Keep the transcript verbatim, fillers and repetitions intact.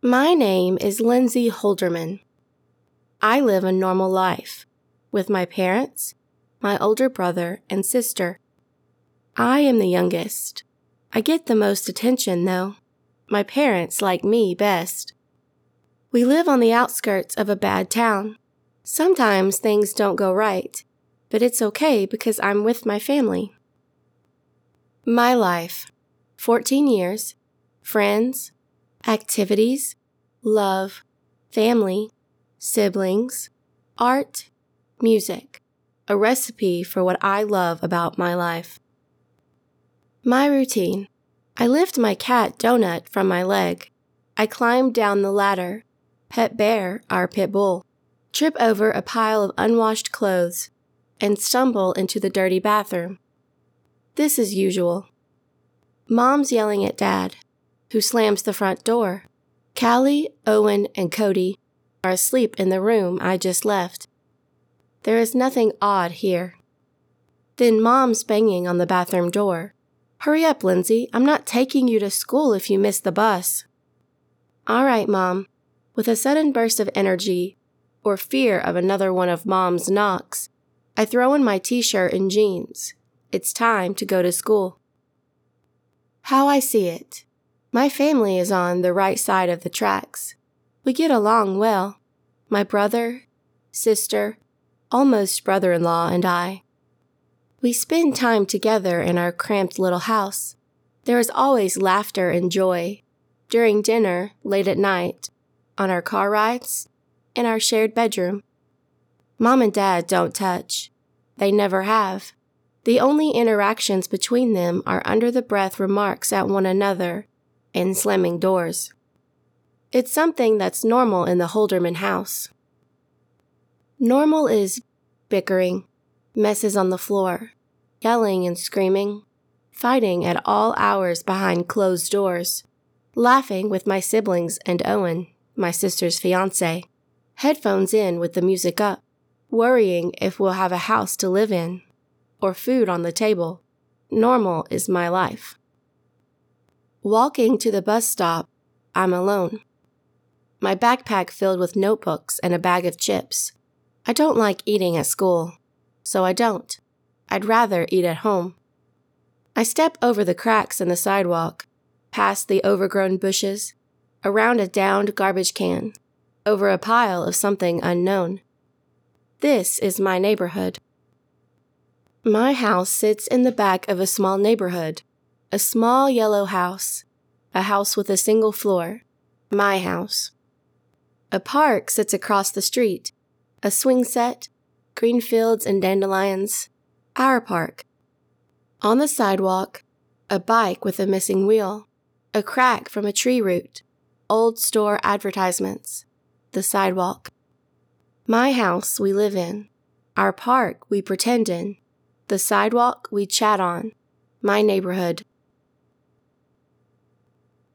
My name is Lindsay Holderman. I live a normal life with my parents, my older brother, and sister. I am the youngest. I get the most attention, though. My parents like me best. We live on the outskirts of a bad town. Sometimes things don't go right, but it's okay because I'm with my family. My life: fourteen years, friends, activities, love, family, siblings, art, music, a recipe for what I love about my life. My routine: I lift my cat Donut from my leg. I climb down the ladder, pet Bear, our pit bull, trip over a pile of unwashed clothes, and stumble into the dirty bathroom. This is usual. Mom's yelling at Dad, who slams the front door. Callie, Owen, and Cody are asleep in the room I just left. There is nothing odd here. Then Mom's banging on the bathroom door. Hurry up, Lindsay. I'm not taking you to school if you miss the bus. All right, Mom. With a sudden burst of energy, or fear of another one of Mom's knocks, I throw in my t-shirt and jeans. It's time to go to school. How I see it: my family is on the right side of the tracks. We get along well. My brother, sister, almost brother-in-law, and I. We spend time together in our cramped little house. There is always laughter and joy, during dinner, late at night, on our car rides, in our shared bedroom. Mom and Dad don't touch. They never have. The only interactions between them are under-the-breath remarks at one another and slamming doors. It's something that's normal in the Holderman house. Normal is bickering, messes on the floor, yelling and screaming, fighting at all hours behind closed doors, laughing with my siblings and Owen, my sister's fiancé, headphones in with the music up, worrying if we'll have a house to live in, or food on the table. Normal is my life. Walking to the bus stop, I'm alone. My backpack filled with notebooks and a bag of chips. I don't like eating at school, so I don't. I'd rather eat at home. I step over the cracks in the sidewalk, past the overgrown bushes, around a downed garbage can, over a pile of something unknown. This is my neighborhood. My house sits in the back of a small neighborhood, a small yellow house, a house with a single floor, my house. A park sits across the street, a swing set, green fields and dandelions, our park. On the sidewalk, a bike with a missing wheel, a crack from a tree root, old store advertisements, the sidewalk. My house we live in, our park we pretend in, the sidewalk we chat on, my neighborhood.